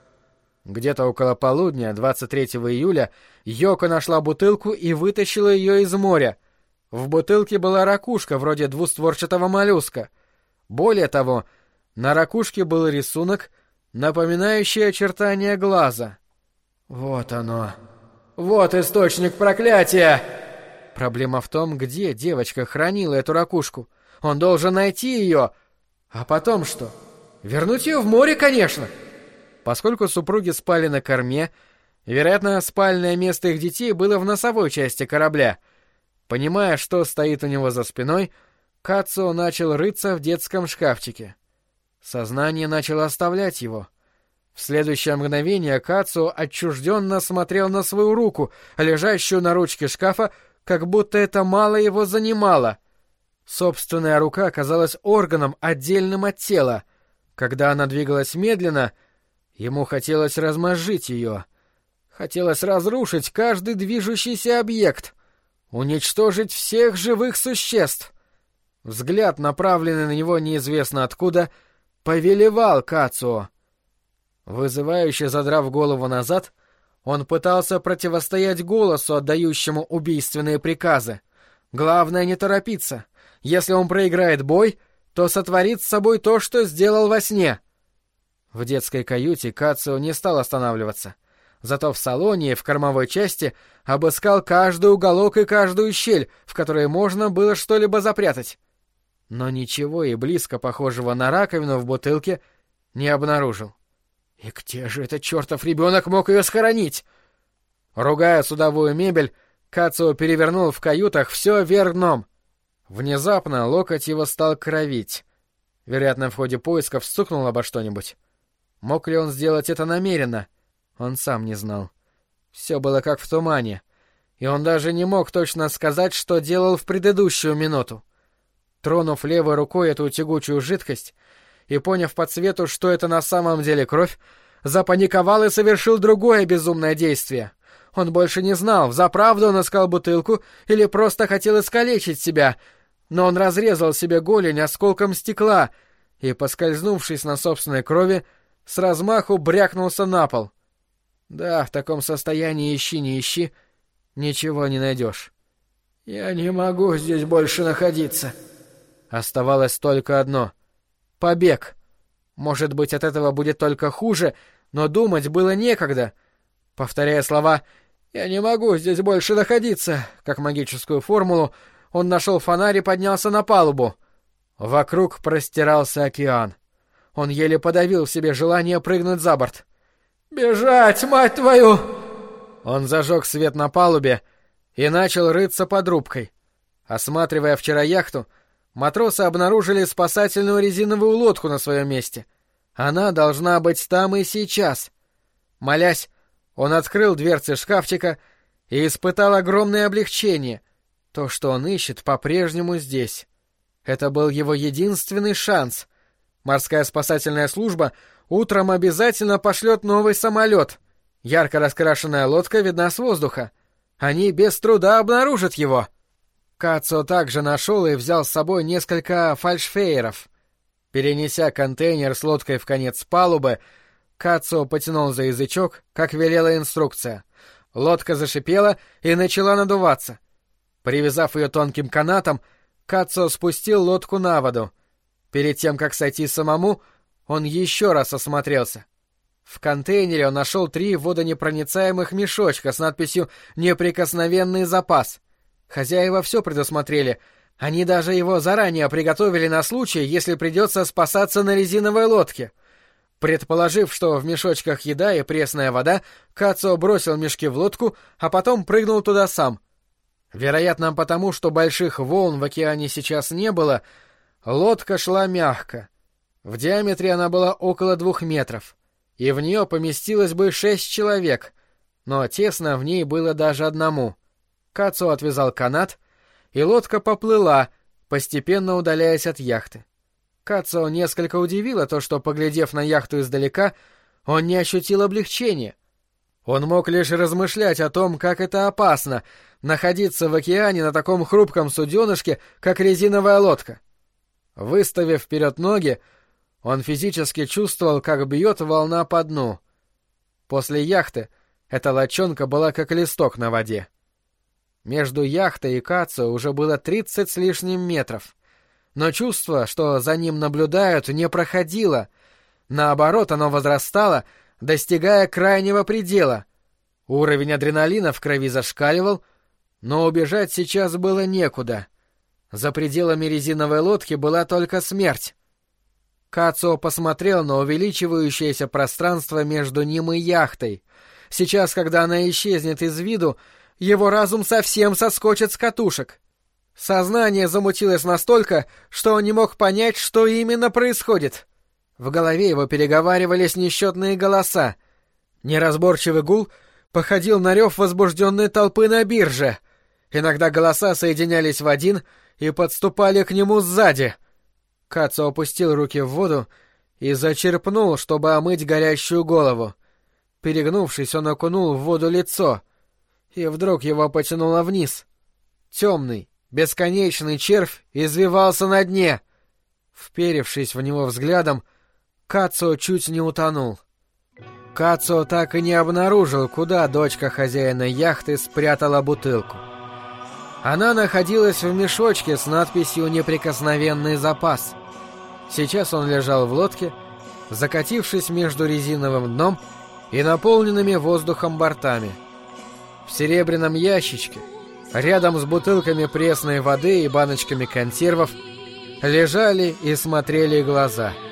Где-то около полудня, двадцать третьего июля, Йоко нашла бутылку и вытащила ее из моря. В бутылке была ракушка, вроде двустворчатого моллюска. Более того, на ракушке был рисунок, напоминающий очертания глаза. Вот оно. Вот источник проклятия! Проблема в том, где девочка хранила эту ракушку. Он должен найти ее. А потом что? Вернуть ее в море, конечно! Поскольку супруги спали на корме, вероятно, спальное место их детей было в носовой части корабля. Понимая, что стоит у него за спиной, Кацуо начал рыться в детском шкафчике. Сознание начало оставлять его. В следующее мгновение Кацуо отчужденно смотрел на свою руку, лежащую на ручке шкафа, как будто это мало его занимало. Собственная рука казалась органом, отдельным от тела. Когда она двигалась медленно, ему хотелось размозжить ее. Хотелось разрушить каждый движущийся объект, уничтожить всех живых существ. Взгляд, направленный на него неизвестно откуда, повелевал Кацуо. Вызывающе задрав голову назад, он пытался противостоять голосу, отдающему убийственные приказы. Главное не торопиться. Если он проиграет бой, то сотворит с собой то, что сделал во сне. В детской каюте Кацуо не стал останавливаться. Зато в салоне и в кормовой части обыскал каждый уголок и каждую щель, в которой можно было что-либо запрятать. Но ничего и близко похожего на раковину в бутылке не обнаружил. И где же этот чертов ребенок мог ее схоронить? Ругая судовую мебель, Кацуо перевернул в каютах все вверх дном. Внезапно локоть его стал кровить. Вероятно, в ходе поисков стукнул обо что-нибудь. Мог ли он сделать это намеренно? Он сам не знал. Все было как в тумане, и он даже не мог точно сказать, что делал в предыдущую минуту. Тронув левой рукой эту тягучую жидкость и поняв по цвету, что это на самом деле кровь, запаниковал и совершил другое безумное действие. Он больше не знал, взаправду он искал бутылку или просто хотел искалечить себя, но он разрезал себе голень осколком стекла и, поскользнувшись на собственной крови, с размаху брякнулся на пол. Да, в таком состоянии ищи не ищи, ничего не найдешь. «Я не могу здесь больше находиться». Оставалось только одно — побег. Может быть, от этого будет только хуже, но думать было некогда. Повторяя слова «Я не могу здесь больше находиться», как магическую формулу, он нашел фонарь и поднялся на палубу. Вокруг простирался океан. Он еле подавил в себе желание прыгнуть за борт. «Бежать, мать твою!» Он зажег свет на палубе и начал рыться под рубкой. Осматривая вчера яхту, матросы обнаружили спасательную резиновую лодку на своем месте. Она должна быть там и сейчас. Молясь, он открыл дверцы шкафчика и испытал огромное облегчение. То, что он ищет, по-прежнему здесь. Это был его единственный шанс. Морская спасательная служба утром обязательно пошлет новый самолет. Ярко раскрашенная лодка видна с воздуха. Они без труда обнаружат его. Кацо также нашел и взял с собой несколько фальшфейеров. Перенеся контейнер с лодкой в конец палубы, Кацо потянул за язычок, как велела инструкция. Лодка зашипела и начала надуваться. Привязав ее тонким канатом, Кацо спустил лодку на воду. Перед тем, как сойти самому, он еще раз осмотрелся. В контейнере он нашел три водонепроницаемых мешочка с надписью «Неприкосновенный запас». Хозяева все предусмотрели. Они даже его заранее приготовили на случай, если придется спасаться на резиновой лодке. Предположив, что в мешочках еда и пресная вода, Кацо бросил мешки в лодку, а потом прыгнул туда сам. Вероятно, потому что больших волн в океане сейчас не было, лодка шла мягко. В диаметре она была около двух метров, и в нее поместилось бы шесть человек, но тесно в ней было даже одному. Кацо отвязал канат, и лодка поплыла, постепенно удаляясь от яхты. Кацо несколько удивило то, что, поглядев на яхту издалека, он не ощутил облегчения. Он мог лишь размышлять о том, как это опасно — находиться в океане на таком хрупком суденышке, как резиновая лодка. Выставив вперед ноги, он физически чувствовал, как бьет волна по дну. После яхты эта лодчонка была как листок на воде. Между яхтой и Кацо уже было тридцать с лишним метров. Но чувство, что за ним наблюдают, не проходило. Наоборот, оно возрастало, достигая крайнего предела. Уровень адреналина в крови зашкаливал, но убежать сейчас было некуда. За пределами резиновой лодки была только смерть. Кацо посмотрел на увеличивающееся пространство между ним и яхтой. Сейчас, когда она исчезнет из виду, его разум совсем соскочит с катушек. Сознание замутилось настолько, что он не мог понять, что именно происходит. В голове его переговаривались несчетные голоса. Неразборчивый гул походил на рев возбужденной толпы на бирже. Иногда голоса соединялись в один и подступали к нему сзади. Кацо опустил руки в воду и зачерпнул, чтобы омыть горящую голову. Перегнувшись, он окунул в воду лицо, и вдруг его потянуло вниз. Темный, бесконечный червь извивался на дне. Вперевшись в него взглядом, Кацо чуть не утонул. Кацо так и не обнаружил, куда дочка хозяина яхты спрятала бутылку. Она находилась в мешочке с надписью «Неприкосновенный запас». Сейчас он лежал в лодке, закатившись между резиновым дном и наполненными воздухом бортами. В серебряном ящичке, рядом с бутылками пресной воды и баночками консервов, лежали и смотрели глаза —